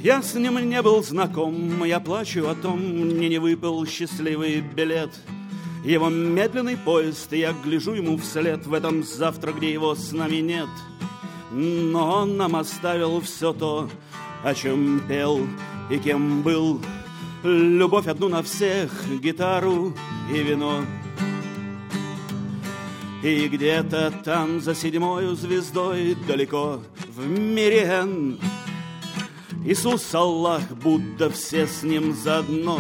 Я с ним не был знаком, я плачу о том, мне не выпал счастливый билет. Его медленный поезд, я гляжу ему вслед в этом завтра, где его с нами нет. Но он нам оставил все то, о чем пел и кем был. Любовь одну на всех, гитару и вино. И где-то там за 7-ю звездой далеко в мире Н Иисус, Аллах, Будда, все с ним заодно.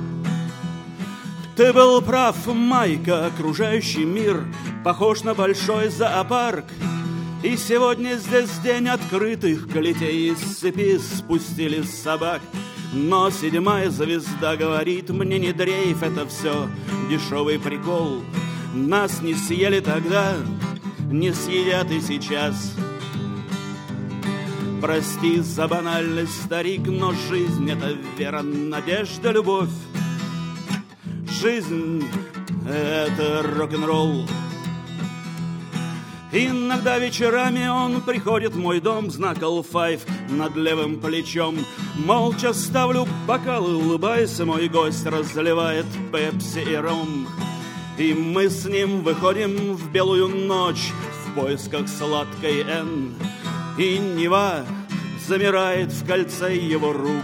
Ты был прав, Майка, окружающий мир похож на большой зоопарк. И сегодня здесь день открытых клетей, из цепи спустили собак. Но 7-я звезда говорит мне: не дрейф, это все дешевый прикол. Нас не съели тогда, не съедят и сейчас. Прости за банальность, старик, но жизнь — это вера, надежда, любовь. Жизнь — это рок-н-ролл. Иногда вечерами он приходит в мой дом, знак L5 над левым плечом. Молча ставлю бокалы, улыбаясь, мой гость разливает пепси и ром. И мы с ним выходим в белую ночь в поисках сладкой Н. И Нева замирает в кольце его рук.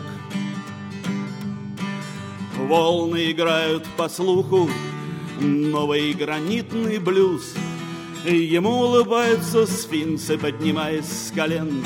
Волны играют по слуху новый гранитный блюз. И ему улыбаются сфинксы, поднимаясь с колен.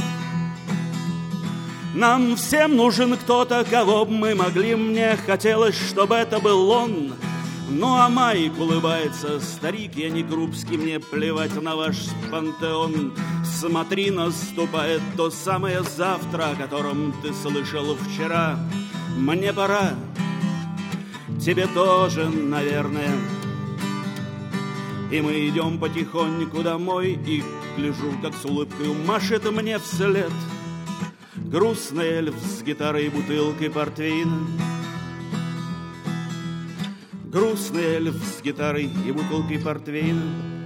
Нам всем нужен кто-то, кого бы мы могли. Мне хотелось, чтобы это был он. Ну а Майк улыбается: старик, я не Крупский, мне плевать на ваш пантеон. Смотри, наступает то самое завтра, о котором ты слышал вчера. Мне пора, тебе тоже, наверное. И мы идем потихоньку домой, и гляжу, как с улыбкой машет мне вслед грустный эльф с гитарой и бутылкой портвейна. Грустный эльф с гитарой и бутылкой портвейна.